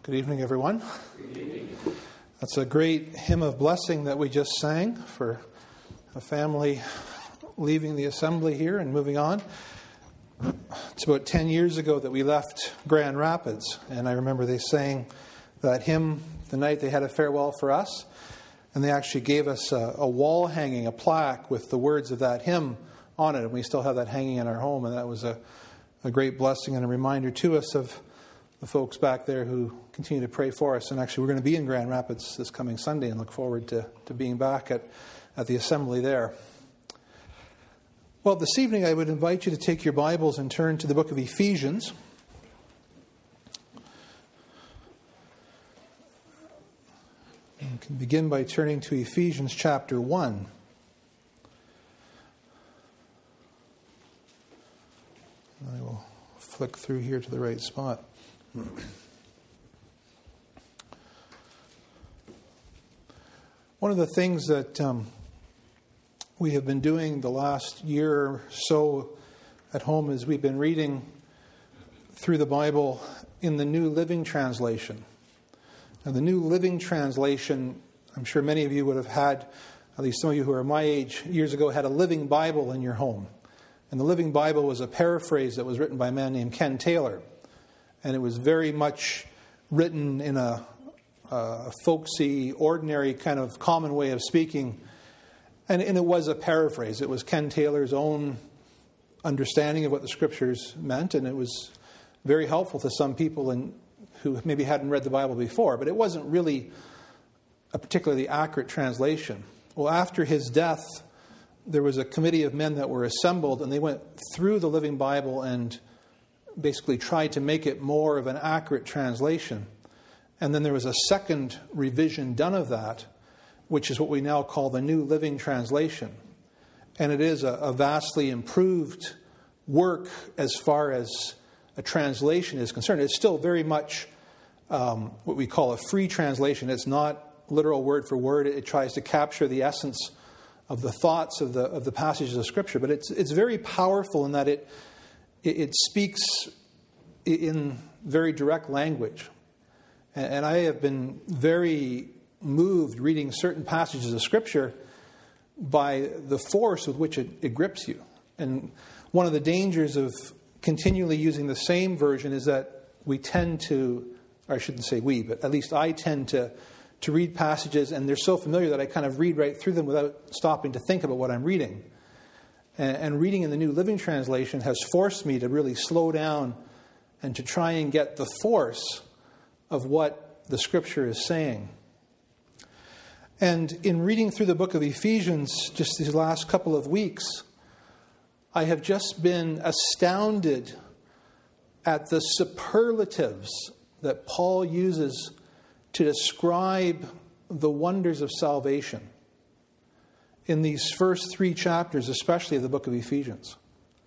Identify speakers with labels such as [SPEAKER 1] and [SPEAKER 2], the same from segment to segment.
[SPEAKER 1] Good evening, everyone. Good evening. That's a great hymn of blessing that we just sang for a family leaving the assembly here and moving on. It's about 10 years ago that we left Grand Rapids, and I remember they sang that hymn the night they had a farewell for us, and they actually gave us a wall hanging, a plaque with the words of that hymn on it, and we still have that hanging in our home, and that was a great blessing and a reminder to us of the folks back there who continue to pray for us. And actually, we're going to be in Grand Rapids this coming Sunday and look forward to being back at the assembly there. Well, this evening I would invite you to take your Bibles and turn to the book of Ephesians. You can begin by turning to Ephesians chapter 1. I will flick through here to the right spot. One of the things that we have been doing the last year or so at home is we've been reading through the Bible in the New Living Translation. Now, the New Living Translation, I'm sure many of you would have had, at least some of you who are my age, years ago, had a Living Bible in your home. And the Living Bible was a paraphrase that was written by a man named Ken Taylor. And it was very much written in a folksy, ordinary kind of common way of speaking. And it was a paraphrase. It was Ken Taylor's own understanding of what the Scriptures meant. And it was very helpful to some people who maybe hadn't read the Bible before. But it wasn't really a particularly accurate translation. Well, after his death, there was a committee of men that were assembled, and they went through the Living Bible and basically tried to make it more of an accurate translation. And then there was a second revision done of that, which is what we now call the New Living Translation. And it is a vastly improved work as far as a translation is concerned. It's still very much what we call a free translation. It's not literal word for word. It tries to capture the essence of the thoughts of the passages of Scripture. But it's very powerful in that it speaks in very direct language. And I have been very moved reading certain passages of Scripture by the force with which it grips you. And one of the dangers of continually using the same version is that we tend to, or I shouldn't say we, but at least I tend to read passages and they're so familiar that I kind of read right through them without stopping to think about what I'm reading. And reading in the New Living Translation has forced me to really slow down and to try and get the force of what the Scripture is saying. And in reading through the book of Ephesians just these last couple of weeks, I have just been astounded at the superlatives that Paul uses to describe the wonders of salvation in these first 3 chapters, especially of the book of Ephesians.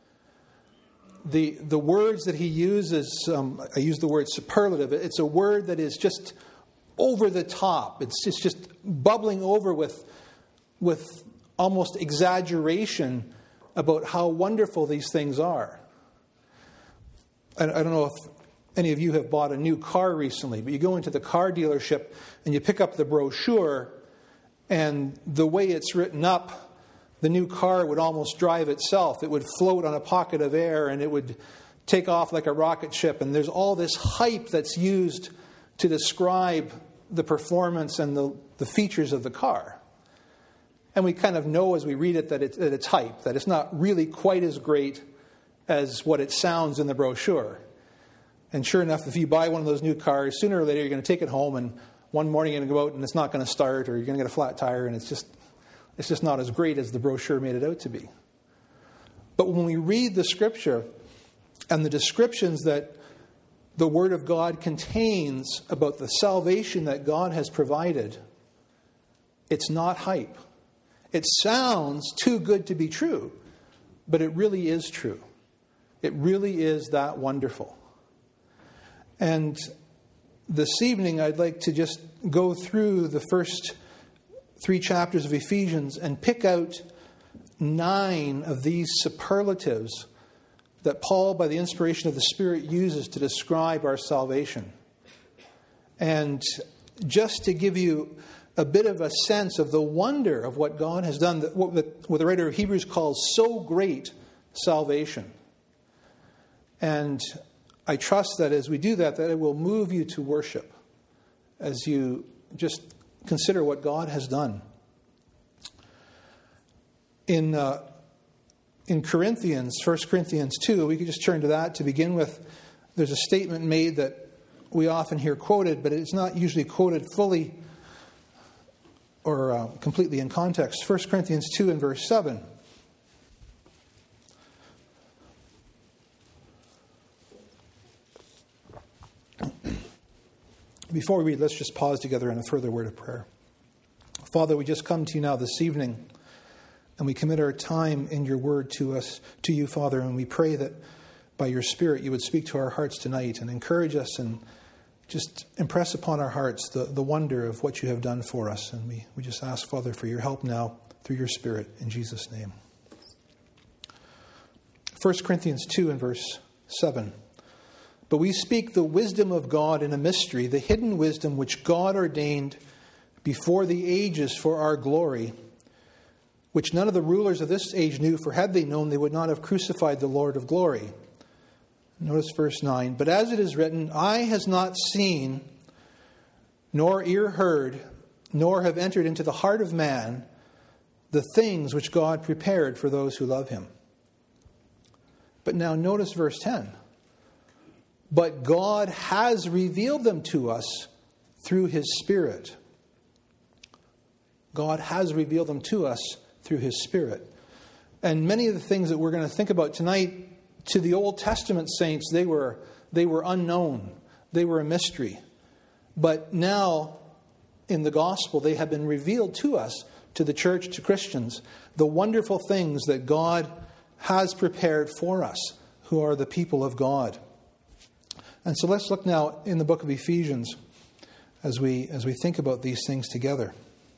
[SPEAKER 1] The words that he uses, I use the word superlative, it's a word that is just over the top. It's just bubbling over with almost exaggeration about how wonderful these things are. I don't know if any of you have bought a new car recently, but you go into the car dealership and you pick up the brochure, and the way it's written up, the new car would almost drive itself. It would float on a pocket of air and it would take off like a rocket ship. And there's all this hype that's used to describe the performance and the features of the car. And we kind of know as we read it that it's hype, that it's not really quite as great as what it sounds in the brochure. And sure enough, if you buy one of those new cars, sooner or later you're going to take it home and one morning you're going to go out and it's not going to start, or you're going to get a flat tire and it's just not as great as the brochure made it out to be. But when we read the Scripture and the descriptions that the Word of God contains about the salvation that God has provided, it's not hype. It sounds too good to be true, but it really is true. It really is that wonderful. And this evening I'd like to just go through the first 3 chapters of Ephesians and pick out 9 of these superlatives that Paul, by the inspiration of the Spirit, uses to describe our salvation. And just to give you a bit of a sense of the wonder of what God has done, what the writer of Hebrews calls so great salvation. And I trust that as we do that it will move you to worship as you just consider what God has done. In Corinthians, 1 Corinthians 2, we could just turn to that to begin with. There's a statement made that we often hear quoted, but it's not usually quoted fully or completely in context. 1 Corinthians 2 and verse 7. Before we read, let's just pause together in a further word of prayer. Father, we just come to you now this evening, and we commit our time in your word to you, Father, and we pray that by your Spirit you would speak to our hearts tonight and encourage us and just impress upon our hearts the wonder of what you have done for us. And we just ask, Father, for your help now through your Spirit, in Jesus' name. 1 Corinthians 2 and verse 7. But we speak the wisdom of God in a mystery, the hidden wisdom which God ordained before the ages for our glory, which none of the rulers of this age knew, for had they known, they would not have crucified the Lord of glory. Notice verse 9. But as it is written, eye has not seen, nor ear heard, nor have entered into the heart of man the things which God prepared for those who love him. But now notice verse 10. But God has revealed them to us through his Spirit. God has revealed them to us through his Spirit. And many of the things that we're going to think about tonight, to the Old Testament saints, they were unknown. They were a mystery. But now, in the gospel, they have been revealed to us, to the church, to Christians, the wonderful things that God has prepared for us, who are the people of God. And so let's look now in the book of Ephesians as we think about these things together.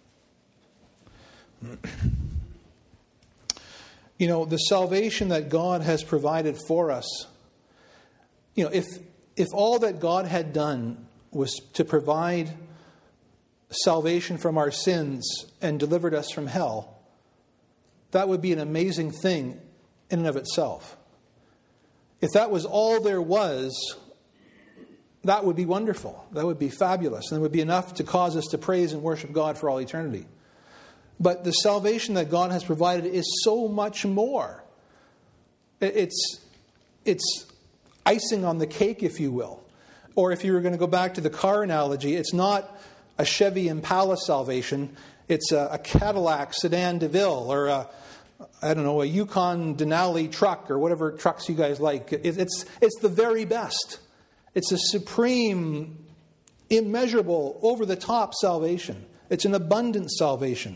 [SPEAKER 1] You know, the salvation that God has provided for us, you know, if all that God had done was to provide salvation from our sins and delivered us from hell, that would be an amazing thing in and of itself. If that was all there was, that would be wonderful. That would be fabulous. And it would be enough to cause us to praise and worship God for all eternity. But the salvation that God has provided is so much more. It's icing on the cake, if you will. Or if you were going to go back to the car analogy, it's not a Chevy Impala salvation. It's a Cadillac Sedan DeVille or a Yukon Denali truck or whatever trucks you guys like. It's the very best. It's a supreme, immeasurable, over-the-top salvation. It's an abundant salvation.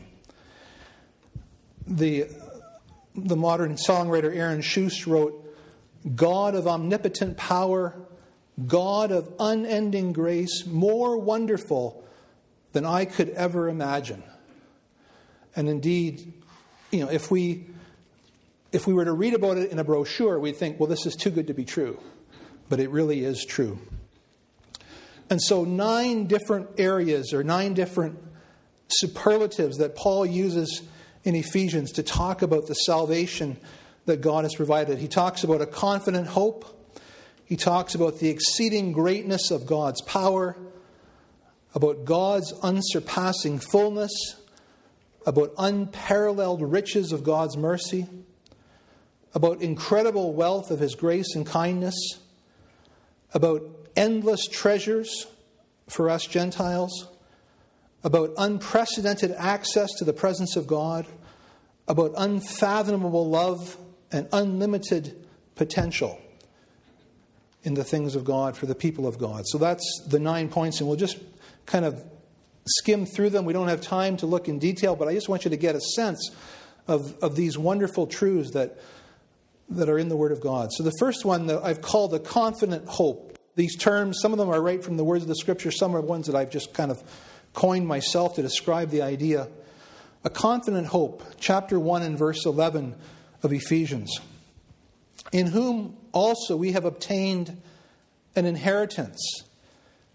[SPEAKER 1] The modern songwriter Aaron Schuss wrote, God of omnipotent power, God of unending grace, more wonderful than I could ever imagine. And indeed, you know, if we were to read about it in a brochure, we'd think, well, this is too good to be true. But it really is true. And so 9 different areas or 9 different superlatives that Paul uses in Ephesians to talk about the salvation that God has provided. He talks about a confident hope. He talks about the exceeding greatness of God's power, about God's unsurpassing fullness, about unparalleled riches of God's mercy, about incredible wealth of his grace and kindness, about endless treasures for us Gentiles, about unprecedented access to the presence of God, about unfathomable love and unlimited potential in the things of God for the people of God. So that's the 9 points, and we'll just kind of skim through them. We don't have time to look in detail, but I just want you to get a sense of these wonderful truths that are in the Word of God. So the first one that I've called a confident hope. These terms, some of them are right from the words of the Scripture. Some are ones that I've just kind of coined myself to describe the idea. A confident hope, chapter 1 and verse 11 of Ephesians. In whom also we have obtained an inheritance,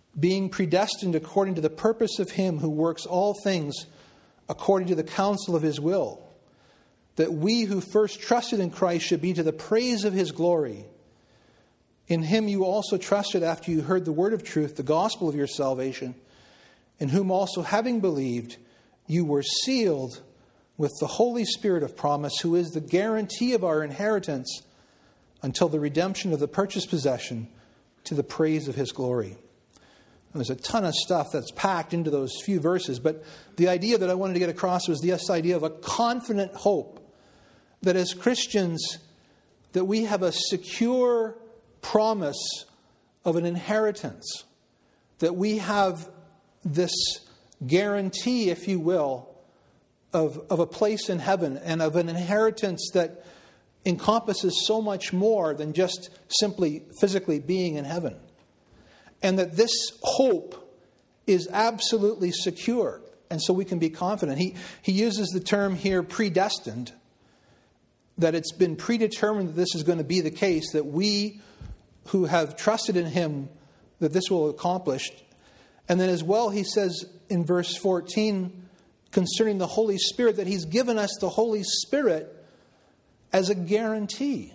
[SPEAKER 1] being predestined according to the purpose of him who works all things according to the counsel of his will, that we who first trusted in Christ should be to the praise of his glory. In him you also trusted after you heard the word of truth, the gospel of your salvation, in whom also having believed, you were sealed with the Holy Spirit of promise, who is the guarantee of our inheritance until the redemption of the purchased possession to the praise of his glory. And there's a ton of stuff that's packed into those few verses, but the idea that I wanted to get across was this idea of a confident hope that as Christians, that we have a secure promise of an inheritance, that we have this guarantee, if you will, of a place in heaven and of an inheritance that encompasses so much more than just simply physically being in heaven. And that this hope is absolutely secure. And so we can be confident. He uses the term here, predestined, that it's been predetermined that this is going to be the case, that we who have trusted in him, that this will accomplish. And then as well, he says in verse 14, concerning the Holy Spirit, that he's given us the Holy Spirit as a guarantee.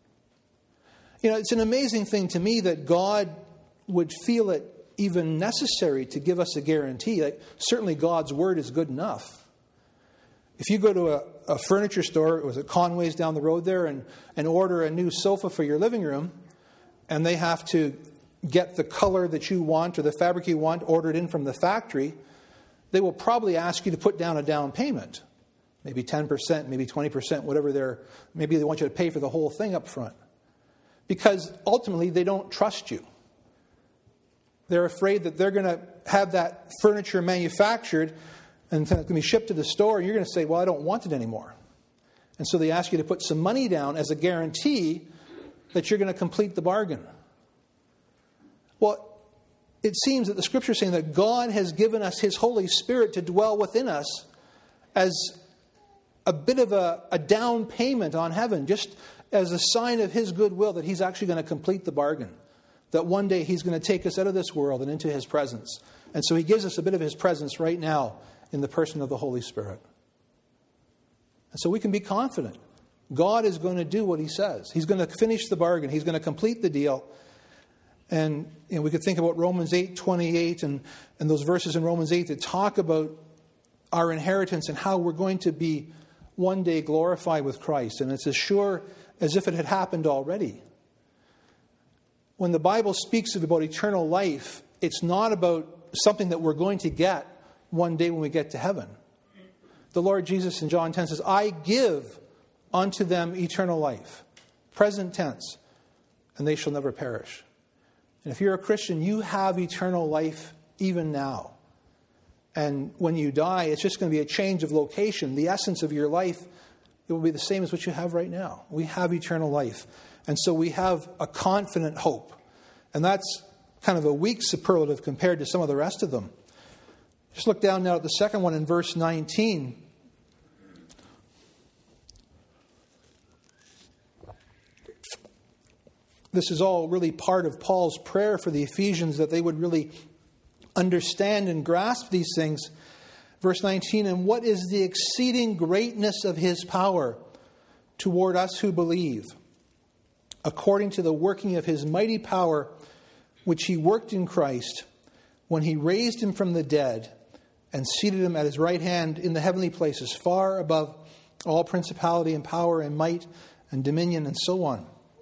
[SPEAKER 1] You know, it's an amazing thing to me that God would feel it even necessary to give us a guarantee. Like, certainly God's word is good enough. If you go to a furniture store, it was at Conway's down the road there, and order a new sofa for your living room, and they have to get the color that you want or the fabric you want ordered in from the factory, they will probably ask you to put down a down payment. Maybe 10%, maybe 20%, whatever maybe they want you to pay for the whole thing up front. Because ultimately they don't trust you. They're afraid that they're going to have that furniture manufactured and it's going to be shipped to the store, and you're going to say, well, I don't want it anymore. And so they ask you to put some money down as a guarantee that you're going to complete the bargain. Well, it seems that the Scripture is saying that God has given us his Holy Spirit to dwell within us as a bit of a down payment on heaven, just as a sign of his goodwill that he's actually going to complete the bargain. That one day he's going to take us out of this world and into his presence. And so he gives us a bit of his presence right now in the person of the Holy Spirit. And so we can be confident. God is going to do what he says. He's going to finish the bargain. He's going to complete the deal. And we could think about Romans 8:28 and those verses in Romans 8 that talk about our inheritance and how we're going to be one day glorified with Christ. And it's as sure as if it had happened already. When the Bible speaks about eternal life, it's not about something that we're going to get one day when we get to heaven. The Lord Jesus in John 10 says, I give unto them eternal life. Present tense. And they shall never perish. And if you're a Christian, you have eternal life even now. And when you die, it's just going to be a change of location. The essence of your life, it will be the same as what you have right now. We have eternal life. And so we have a confident hope. And that's kind of a weak superlative compared to some of the rest of them. Just look down now at the second one in verse 19. This is all really part of Paul's prayer for the Ephesians, that they would really understand and grasp these things. Verse 19, and what is the exceeding greatness of his power toward us who believe, according to the working of his mighty power, which he worked in Christ, when he raised him from the dead and seated him at his right hand in the heavenly places, far above all principality and power and might and dominion and so on.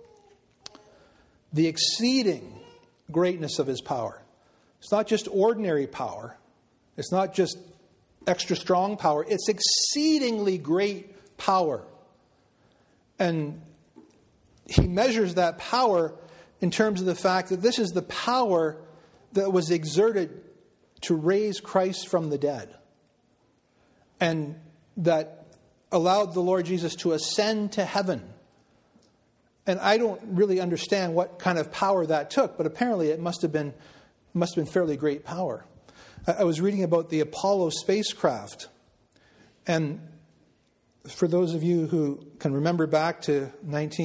[SPEAKER 1] The exceeding greatness of his power. It's not just ordinary power. It's not just extra strong power. It's exceedingly great power. And he measures that power in terms of the fact that this is the power that was exerted to raise Christ from the dead. And that allowed the Lord Jesus to ascend to heaven. And I don't really understand what kind of power that took, but apparently it must have been fairly great power. I was reading about the Apollo spacecraft. And for those of you who can remember back to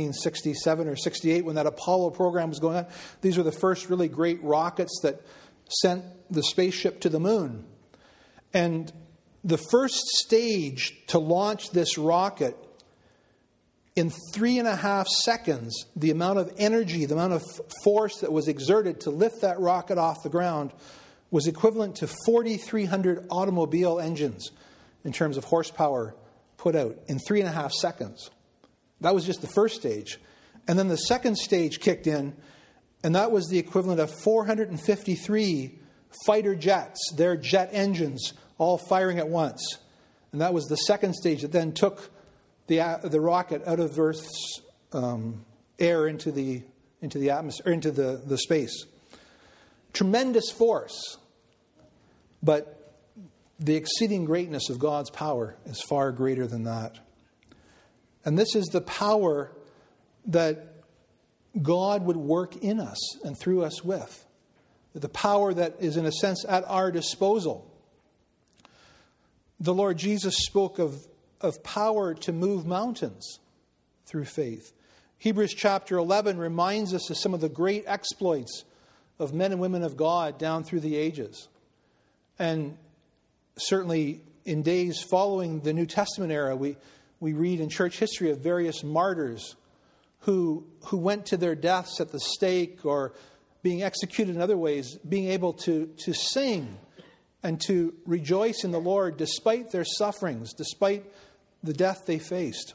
[SPEAKER 1] 1967 or 68 when that Apollo program was going on, these were the first really great rockets that sent the spaceship to the moon. And the first stage to launch this rocket, in 3.5 seconds, the amount of energy, the amount of force that was exerted to lift that rocket off the ground was equivalent to 4,300 automobile engines in terms of horsepower put out in 3.5 seconds. That was just the first stage. And then the second stage kicked in, and that was the equivalent of 453 fighter jets, their jet engines, all firing at once. And that was the second stage that then took the rocket out of Earth's air into the atmosphere, into the space. Tremendous force, but the exceeding greatness of God's power is far greater than that. And this is the power that God would work in us and through us with. The power that is, in a sense, at our disposal. The Lord Jesus spoke of power to move mountains through faith. Hebrews chapter 11 reminds us of some of the great exploits of men and women of God down through the ages. And certainly in days following the New Testament era, we read in church history of various martyrs who went to their deaths at the stake or being executed in other ways, being able to sing and to rejoice in the Lord despite their sufferings, despite the death they faced.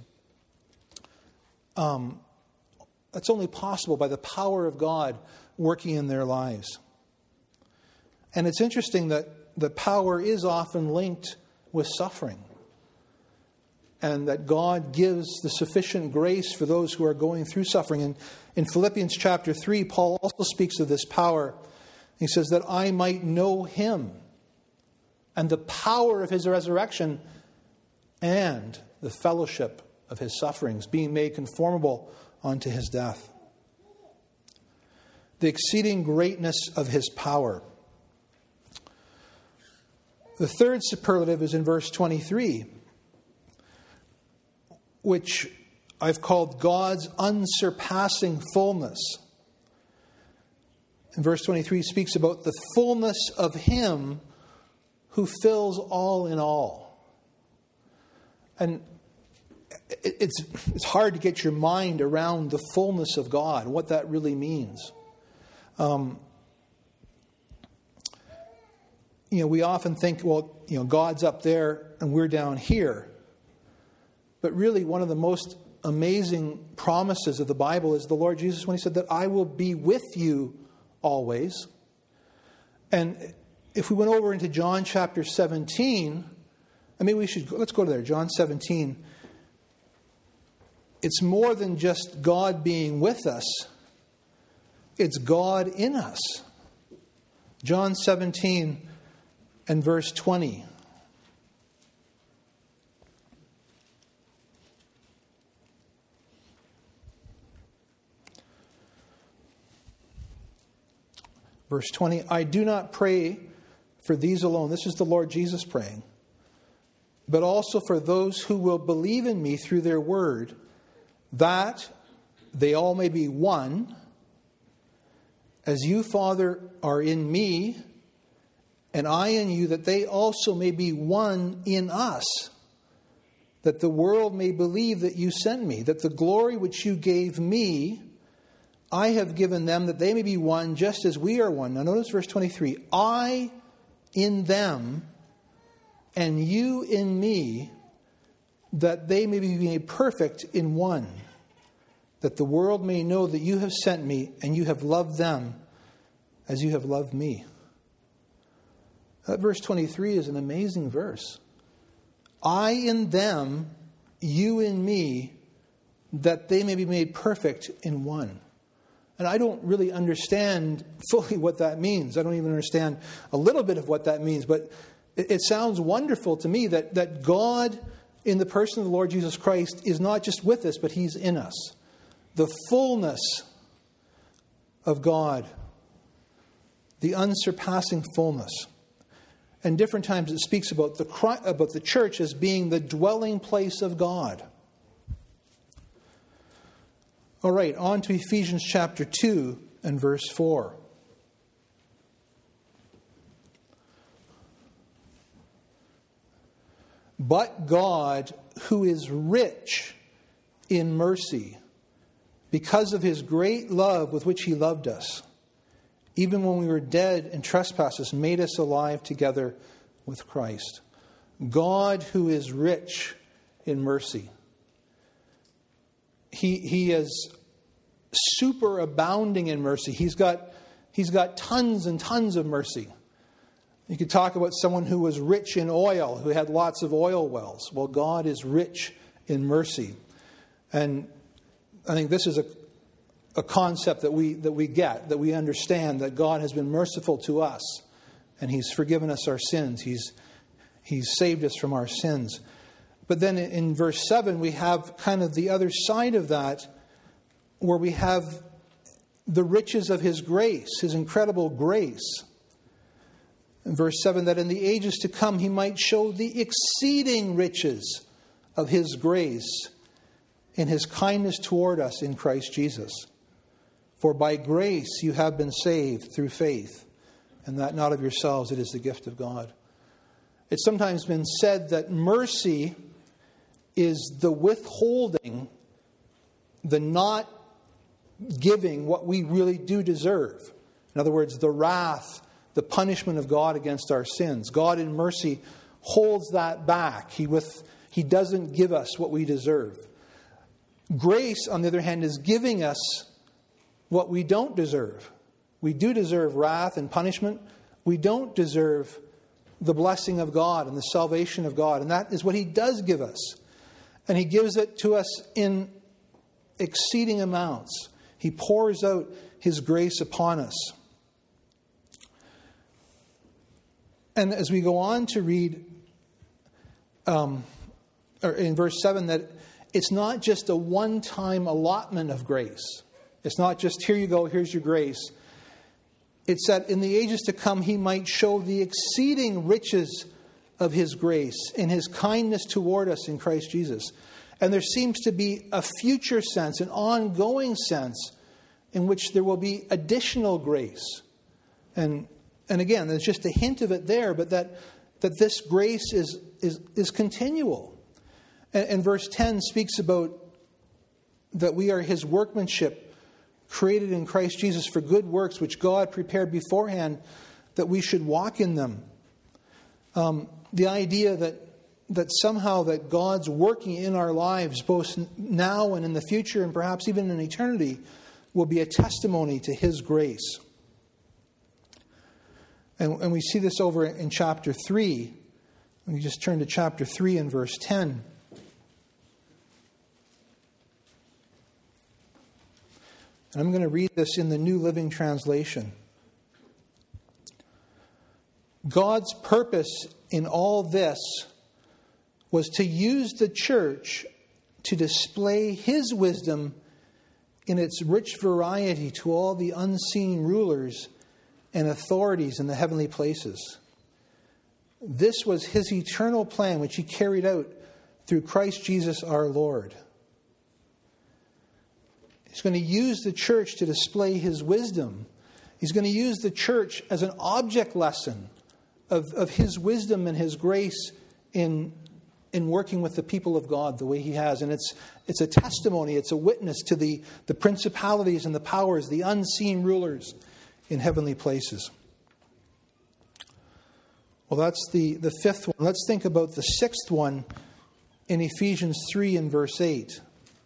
[SPEAKER 1] That's only possible by the power of God working in their lives. And it's interesting that the power is often linked with suffering, and that God gives the sufficient grace for those who are going through suffering. And in Philippians chapter 3, Paul also speaks of this power. He says that I might know him and the power of his resurrection and the fellowship of his sufferings, being made conformable unto his death. The exceeding greatness of his power. The third superlative is in verse 23, which I've called God's unsurpassing fullness. In verse 23 speaks about the fullness of him who fills all in all. And it's hard to get your mind around the fullness of God and what that really means. We often think, God's up there and we're down here. But really, one of the most amazing promises of the Bible is the Lord Jesus when he said that I will be with you always. And if we went over into John chapter 17, let's go to there, John 17. It's more than just God being with us. It's God in us. John 17 and verse 20. Verse 20, I do not pray for these alone. This is the Lord Jesus praying. But also for those who will believe in me through their word, that they all may be one, as you, Father, are in me, and I in you, that they also may be one in us, that the world may believe that you sent me, that the glory which you gave me, I have given them, that they may be one just as we are one. Now notice verse 23. I in them and you in me, that they may be made perfect in one, that the world may know that you have sent me and you have loved them as you have loved me. That verse 23 is an amazing verse. I in them, you in me, that they may be made perfect in one. And I don't really understand fully what that means. I don't even understand a little bit of what that means. But it sounds wonderful to me that God, in the person of the Lord Jesus Christ, is not just with us, but he's in us. The fullness of God. The unsurpassing fullness. And different times it speaks about the church as being the dwelling place of God. All right, on to Ephesians chapter 2 and verse 4. But God, who is rich in mercy, because of his great love with which he loved us, even when we were dead in trespasses, made us alive together with Christ. God, who is rich in mercy. He is superabounding in mercy. He's got tons and tons of mercy. You could talk about someone who was rich in oil, who had lots of oil wells. Well, God is rich in mercy. And I think this is a concept that we get, that we understand, that God has been merciful to us, and he's forgiven us our sins. He's saved us from our sins. But then in verse 7, we have kind of the other side of that, where we have the riches of his grace, his incredible grace. In verse 7, that in the ages to come he might show the exceeding riches of his grace in his kindness toward us in Christ Jesus. For by grace you have been saved through faith, and that not of yourselves, it is the gift of God. It's sometimes been said that mercy is the withholding, the not giving what we really do deserve. In other words, the wrath, the punishment of God against our sins. God in mercy holds that back. He doesn't give us what we deserve. Grace, on the other hand, is giving us what we don't deserve. We do deserve wrath and punishment. We don't deserve the blessing of God and the salvation of God. And that is what he does give us. And he gives it to us in exceeding amounts. He pours out his grace upon us. And as we go on to read or in verse 7, that it's not just a one-time allotment of grace. It's not just, here you go, here's your grace. It's that in the ages to come he might show the exceeding riches of his grace in his kindness toward us in Christ Jesus. And there seems to be a future sense, an ongoing sense, in which there will be additional grace. And again, there's just a hint of it there, but that this grace is continual. And verse 10 speaks about that we are his workmanship, created in Christ Jesus for good works, which God prepared beforehand that we should walk in them. The idea that somehow that God's working in our lives, both now and in the future, and perhaps even in eternity, will be a testimony to his grace. And we see this over in chapter 3. We just turn to chapter 3 and verse 10. And I'm going to read this in the New Living Translation. God's purpose in all this was to use the church to display his wisdom in its rich variety to all the unseen rulers and authorities in the heavenly places. This was his eternal plan, which he carried out through Christ Jesus our Lord. He's going to use the church to display his wisdom. He's going to use the church as an object lesson of his wisdom and his grace in working with the people of God the way he has. And it's a testimony, it's a witness to the principalities and the powers, the unseen rulers in heavenly places. Well, that's the fifth one. Let's think about the sixth one in Ephesians 3 and verse 8.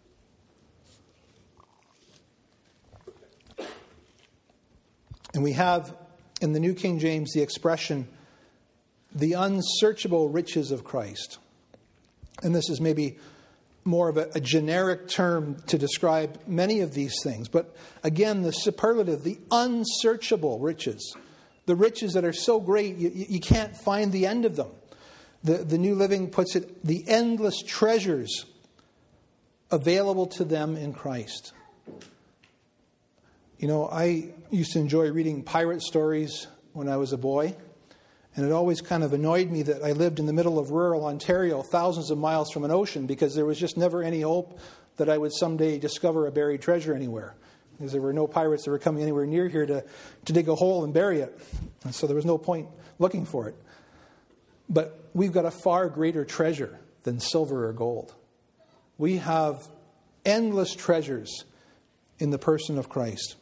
[SPEAKER 1] And we have in the New King James the expression, the unsearchable riches of Christ. And this is maybe more of a generic term to describe many of these things. But again, the superlative, the unsearchable riches. The riches that are so great, you can't find the end of them. The New Living puts it, the endless treasures available to them in Christ. You know, I used to enjoy reading pirate stories when I was a boy. And it always kind of annoyed me that I lived in the middle of rural Ontario, thousands of miles from an ocean, because there was just never any hope that I would someday discover a buried treasure anywhere. Because there were no pirates that were coming anywhere near here to dig a hole and bury it. And so there was no point looking for it. But we've got a far greater treasure than silver or gold. We have endless treasures in the person of Christ.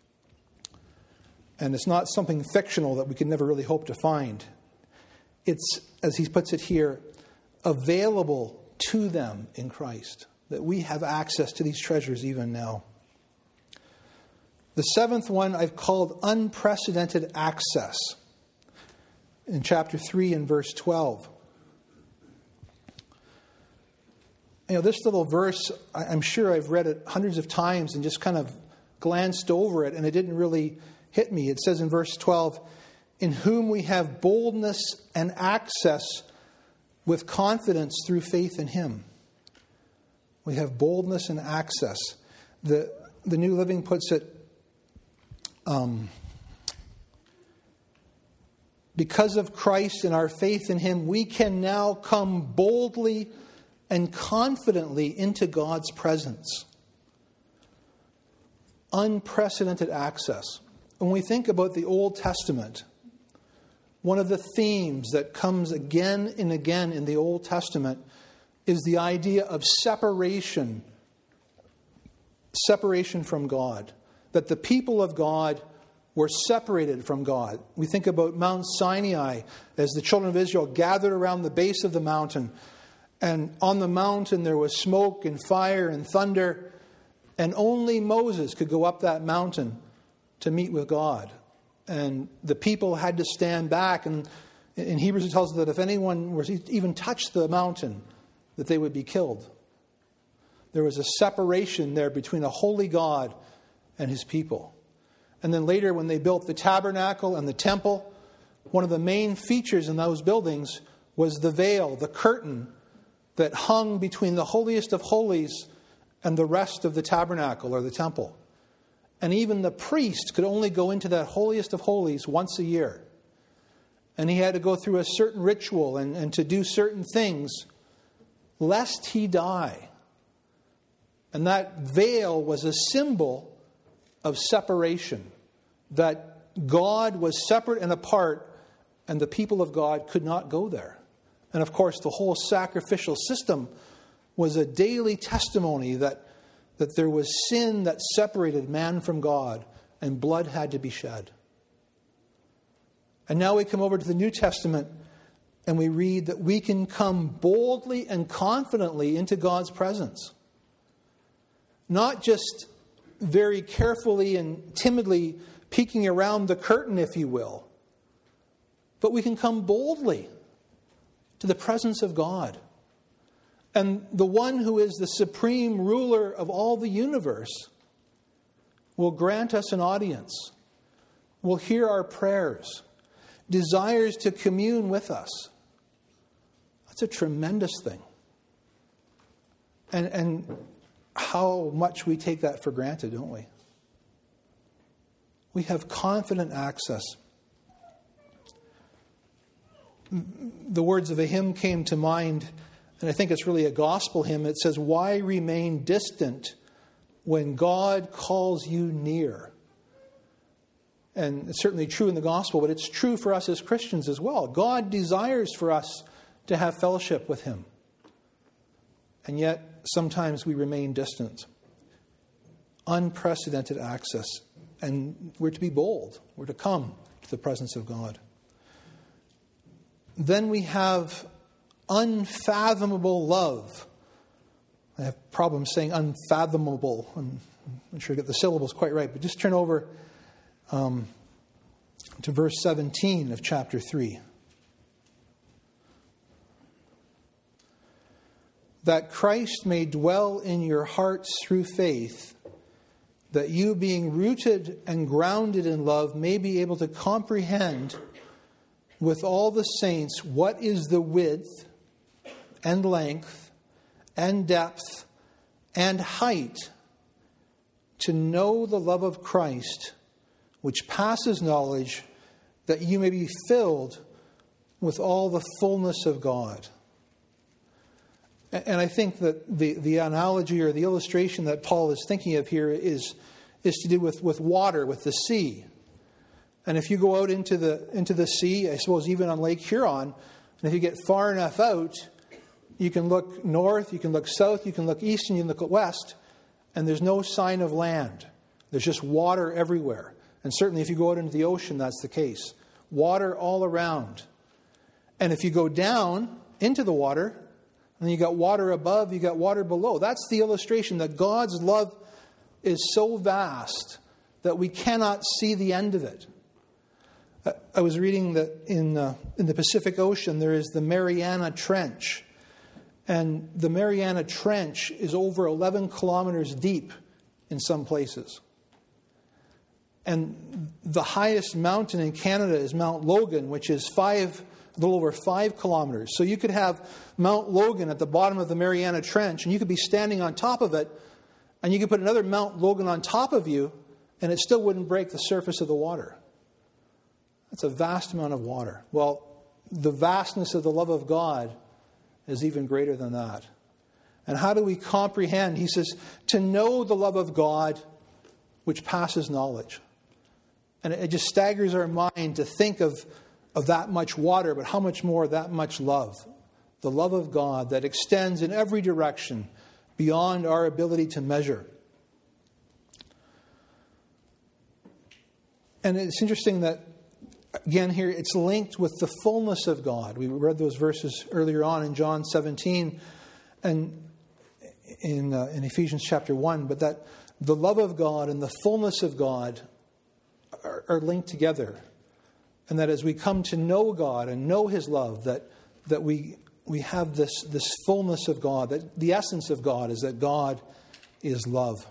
[SPEAKER 1] And it's not something fictional that we can never really hope to find. It's, as he puts it here, available to them in Christ. That we have access to these treasures even now. The seventh one I've called unprecedented access. In chapter 3 and verse 12. This little verse, I'm sure I've read it hundreds of times and just kind of glanced over it, and it didn't really hit me. It says in verse 12, in whom we have boldness and access with confidence through faith in him. We have boldness and access. The New Living puts it, because of Christ and our faith in him, we can now come boldly and confidently into God's presence. Unprecedented access. When we think about the Old Testament, one of the themes that comes again and again in the Old Testament is the idea of separation. Separation from God. That the people of God were separated from God. We think about Mount Sinai as the children of Israel gathered around the base of the mountain. And on the mountain there was smoke and fire and thunder. And only Moses could go up that mountain to meet with God. And the people had to stand back. And in Hebrews it tells us that if anyone were to even touch the mountain, that they would be killed. There was a separation there between a holy God and his people. And then later when they built the tabernacle and the temple, one of the main features in those buildings was the veil, the curtain that hung between the holiest of holies and the rest of the tabernacle or the temple. And even the priest could only go into that holiest of holies once a year. And he had to go through a certain ritual and to do certain things lest he die. And that veil was a symbol of separation. That God was separate and apart and the people of God could not go there. And of course, the whole sacrificial system was a daily testimony that there was sin that separated man from God and blood had to be shed. And now we come over to the New Testament and we read that we can come boldly and confidently into God's presence. Not just very carefully and timidly peeking around the curtain, if you will, but we can come boldly to the presence of God. And the one who is the supreme ruler of all the universe will grant us an audience, will hear our prayers, desires to commune with us. That's a tremendous thing. And how much we take that for granted, don't we? We have confident access. The words of a hymn came to mind, and I think it's really a gospel hymn. It says, "Why remain distant when God calls you near?" And it's certainly true in the gospel, but it's true for us as Christians as well. God desires for us to have fellowship with him. And yet, sometimes we remain distant. Unprecedented access. And we're to be bold. We're to come to the presence of God. Then we have unfathomable love. I have problems saying unfathomable. I'm not sure I get the syllables quite right, but just turn over to verse 17 of chapter 3. That Christ may dwell in your hearts through faith, that you, being rooted and grounded in love, may be able to comprehend with all the saints what is the width and length and depth and height, to know the love of Christ, which passes knowledge, that you may be filled with all the fullness of God. And I think that the analogy or the illustration that Paul is thinking of here is to do with water, with the sea. And if you go out into the sea, I suppose even on Lake Huron, And if you get far enough out, you can look north, you can look south, you can look east, and you can look west, and there's no sign of land. There's just water everywhere. And certainly if you go out into the ocean, that's the case. Water all around. And if you go down into the water, and you got water above, you got water below. That's the illustration that God's love is so vast that we cannot see the end of it. I was reading that in the Pacific Ocean there is the Mariana Trench. And the Mariana Trench is over 11 kilometers deep in some places. And the highest mountain in Canada is Mount Logan, which is a little over 5 kilometers. So you could have Mount Logan at the bottom of the Mariana Trench, and you could be standing on top of it, and you could put another Mount Logan on top of you, and it still wouldn't break the surface of the water. That's a vast amount of water. Well, the vastness of the love of God is even greater than that. And how do we comprehend? He says, to know the love of God which passes knowledge. And it just staggers our mind to think of that much water, but how much more that much love. The love of God that extends in every direction beyond our ability to measure. And it's interesting that, again, here it's linked with the fullness of God. We read those verses earlier on in John 17 and in Ephesians chapter 1, but that the love of God and the fullness of God are linked together. And that as we come to know God and know His love, that we have this fullness of God, that the essence of God is that God is love.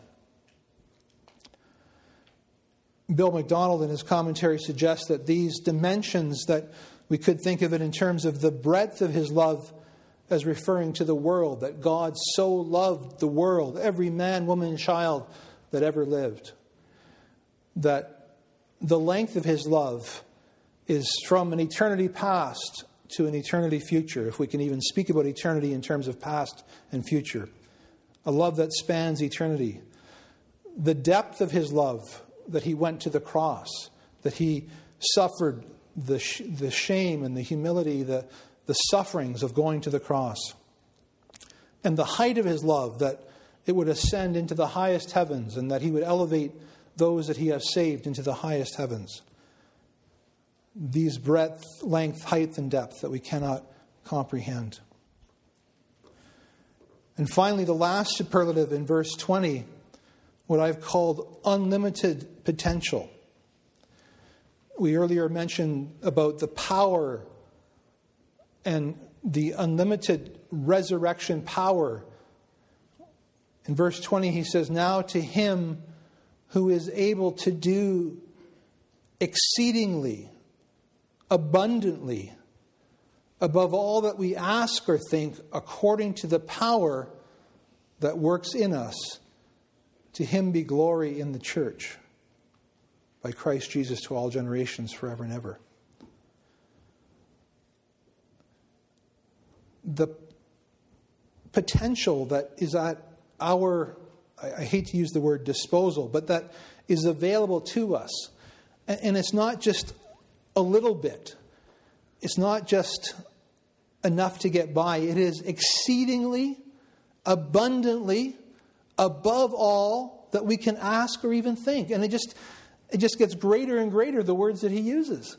[SPEAKER 1] Bill MacDonald in his commentary suggests that these dimensions, that we could think of it in terms of the breadth of His love as referring to the world, that God so loved the world, every man, woman, and child that ever lived. That the length of His love is from an eternity past to an eternity future, if we can even speak about eternity in terms of past and future. A love that spans eternity. The depth of His love, that He went to the cross, that He suffered the shame and the humility, the sufferings of going to the cross. And the height of His love, that it would ascend into the highest heavens, and that He would elevate those that He has saved into the highest heavens. These breadth, length, height, and depth that we cannot comprehend. And finally, the last superlative in verse 20, what I've called unlimited potential. We earlier mentioned about the power and the unlimited resurrection power. In verse 20 he says, now to Him who is able to do exceedingly, abundantly, above all that we ask or think, according to the power that works in us, to Him be glory in the church, by Christ Jesus to all generations, forever and ever. The potential that is at our, I hate to use the word disposal, but that is available to us. And it's not just a little bit. It's not just enough to get by. It is exceedingly, abundantly, above all that we can ask or even think. And it just gets greater and greater, the words that he uses.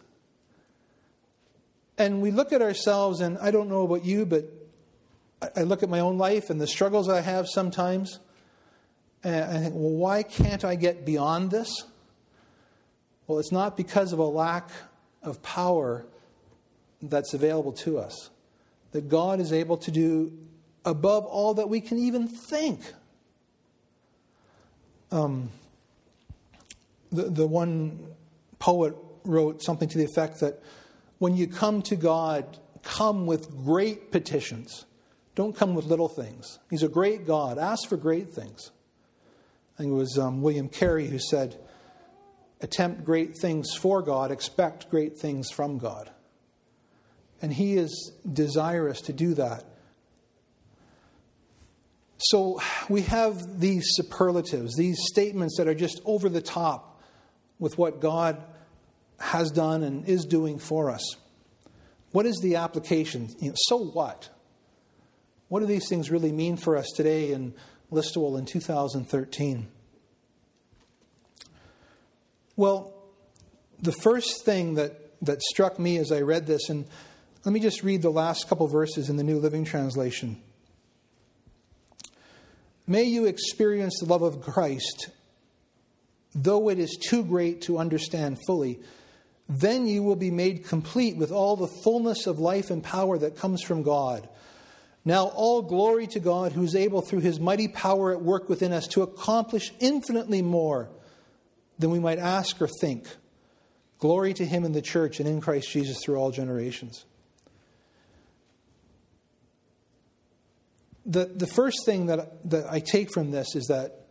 [SPEAKER 1] And we look at ourselves, and I don't know about you, but I look at my own life and the struggles I have sometimes, and I think, well, why can't I get beyond this? Well, it's not because of a lack of power that's available to us. That God is able to do above all that we can even think. The one poet wrote something to the effect that when you come to God, come with great petitions. Don't come with little things. He's a great God. Ask for great things. I think it was William Carey who said, attempt great things for God, expect great things from God. And He is desirous to do that. So we have these superlatives, these statements that are just over the top with what God has done and is doing for us. what is the application? So what? What do these things really mean for us today in Listowel in 2013? Well, the first thing that struck me as I read this, and let me just read the last couple verses in the New Living Translation. May you experience the love of Christ, though it is too great to understand fully. Then you will be made complete with all the fullness of life and power that comes from God. Now all glory to God, who is able through his mighty power at work within us to accomplish infinitely more than we might ask or think. Glory to him in the church and in Christ Jesus through all generations. The first thing that I take from this is that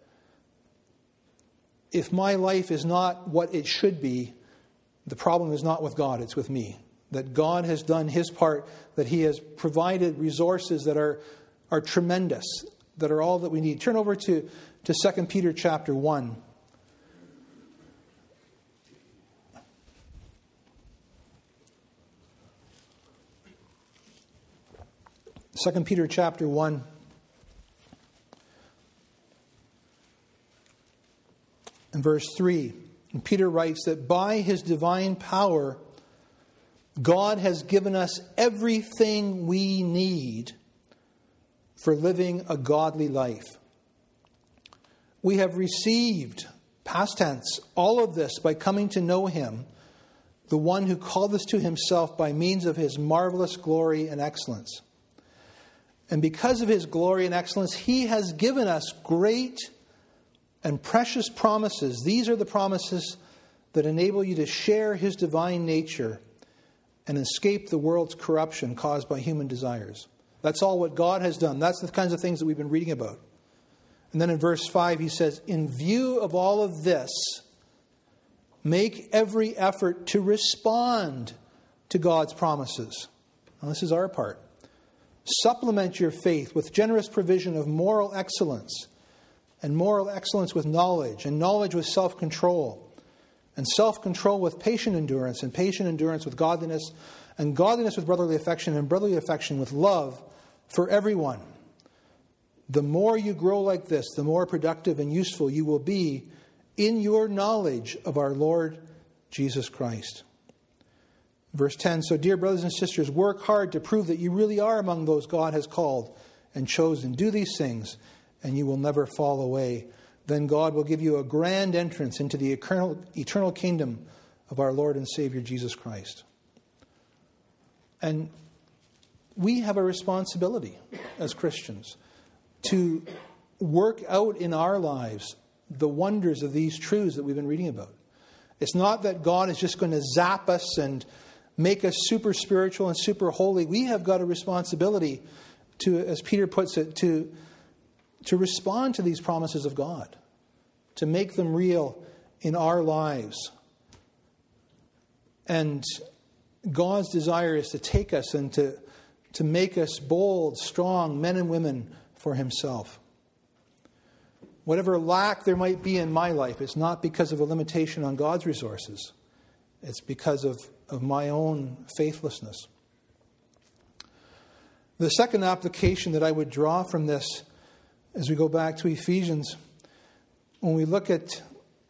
[SPEAKER 1] if my life is not what it should be, the problem is not with God, it's with me. That God has done his part, that he has provided resources that are tremendous, that are all that we need. Turn over to 2 Peter chapter 1. 2 Peter chapter 1. And verse 3. And Peter writes that by his divine power, God has given us everything we need for living a godly life. We have received, past tense, all of this by coming to know him, the one who called us to himself by means of his marvelous glory and excellence. And because of his glory and excellence, he has given us great and precious promises. These are the promises that enable you to share his divine nature and escape the world's corruption caused by human desires. That's all what God has done. That's the kinds of things that we've been reading about. And then in verse 5 he says, in view of all of this, make every effort to respond to God's promises. Now this is our part. Supplement your faith with generous provision of moral excellence, and moral excellence with knowledge, and knowledge with self-control, and self-control with patient endurance, and patient endurance with godliness, and godliness with brotherly affection, and brotherly affection with love for everyone. The more you grow like this, the more productive and useful you will be in your knowledge of our Lord Jesus Christ. Verse 10, so dear brothers and sisters, work hard to prove that you really are among those God has called and chosen. Do these things, and you will never fall away. Then God will give you a grand entrance into the eternal kingdom of our Lord and Savior Jesus Christ. And we have a responsibility as Christians to work out in our lives the wonders of these truths that we've been reading about. It's not that God is just going to zap us and make us super spiritual and super holy. We have got a responsibility to, as Peter puts it, to respond to these promises of God, to make them real in our lives. And God's desire is to take us and to make us bold, strong men and women for himself. Whatever lack there might be in my life, it's not because of a limitation on God's resources. It's because of my own faithlessness. The second application that I would draw from this, as we go back to Ephesians, when we look at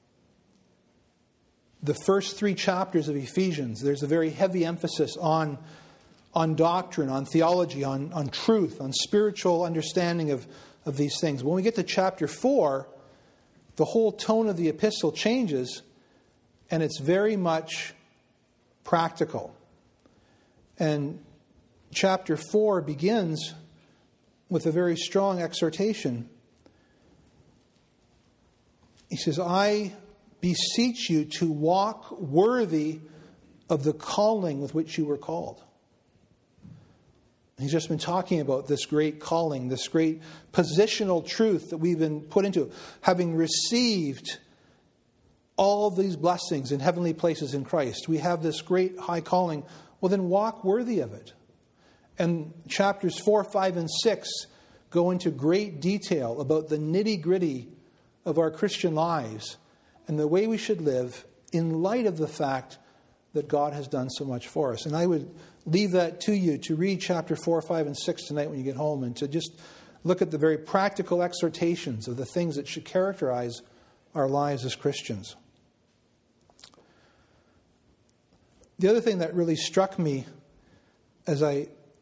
[SPEAKER 1] the first 3 chapters of Ephesians, there's a very heavy emphasis on doctrine, on theology, on truth, on spiritual understanding of these things. When we get to chapter 4, the whole tone of the epistle changes, and it's very much practical. And chapter 4 begins with a very strong exhortation. He says, I beseech you to walk worthy of the calling with which you were called. He's just been talking about this great calling, this great positional truth that we've been put into, having received all these blessings in heavenly places in Christ. We have this great high calling. Well, then walk worthy of it. And chapters 4, 5, and 6 go into great detail about the nitty-gritty of our Christian lives and the way we should live in light of the fact that God has done so much for us. And I would leave that to you to read chapter 4, 5, and 6 tonight when you get home, and to just look at the very practical exhortations of the things that should characterize our lives as Christians. The other thing that really struck me as I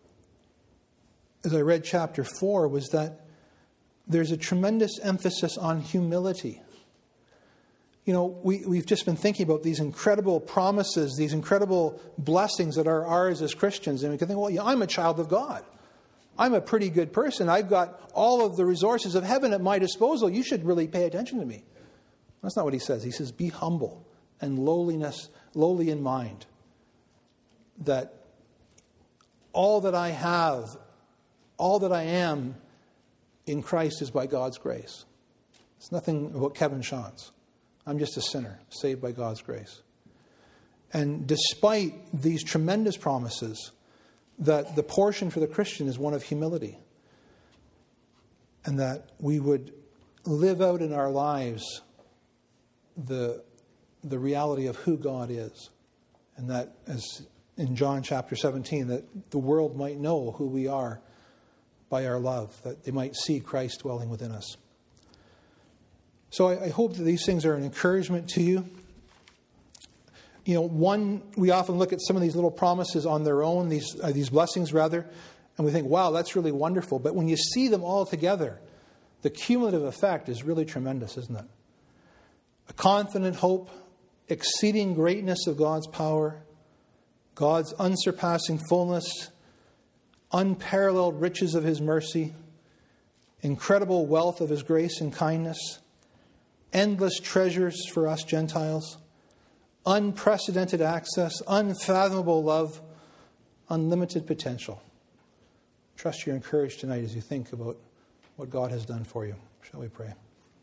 [SPEAKER 1] read chapter 4 was that there's a tremendous emphasis on humility. You know, we've just been thinking about these incredible promises, these incredible blessings that are ours as Christians. And we can think, well, yeah, I'm a child of God. I'm a pretty good person. I've got all of the resources of heaven at my disposal. You should really pay attention to me. That's not what he says. He says, be humble and lowly in mind. That all that I have, all that I am in Christ is by God's grace. It's nothing about Kevin Shantz. I'm just a sinner, saved by God's grace. And despite these tremendous promises, that the portion for the Christian is one of humility. And that we would live out in our lives the reality of who God is. And that, as in John chapter 17, that the world might know who we are by our love, that they might see Christ dwelling within us. So I hope that these things are an encouragement to you. You know, we often look at some of these little promises on their own, these blessings rather, and we think, wow, that's really wonderful. But when you see them all together, the cumulative effect is really tremendous, isn't it? A confident hope, exceeding greatness of God's power, God's unsurpassing fullness, unparalleled riches of His mercy, incredible wealth of His grace and kindness, endless treasures for us Gentiles, unprecedented access, unfathomable love, unlimited potential. Trust you're encouraged tonight as you think about what God has done for you. Shall we pray?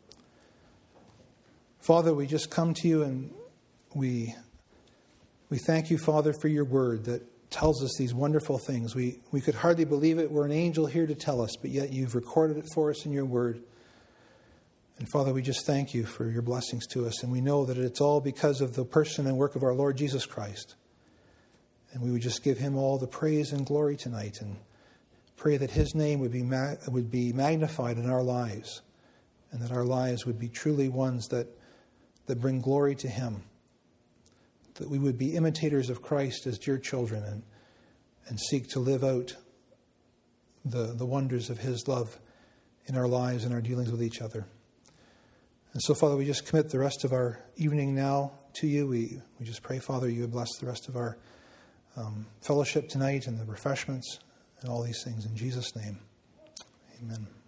[SPEAKER 1] Father, we just come to you and we thank you, Father, for your word that tells us these wonderful things. We could hardly believe it. We're an angel here to tell us, but yet you've recorded it for us in your word. And Father, we just thank you for your blessings to us. And we know that it's all because of the person and work of our Lord Jesus Christ. And we would just give him all the praise and glory tonight and pray that his name would be magnified in our lives. And that our lives would be truly ones that bring glory to him. That we would be imitators of Christ as dear children and seek to live out the wonders of his love in our lives and our dealings with each other. And so, Father, we just commit the rest of our evening now to you. We just pray, Father, you would bless the rest of our fellowship tonight and the refreshments and all these things. In Jesus' name, amen.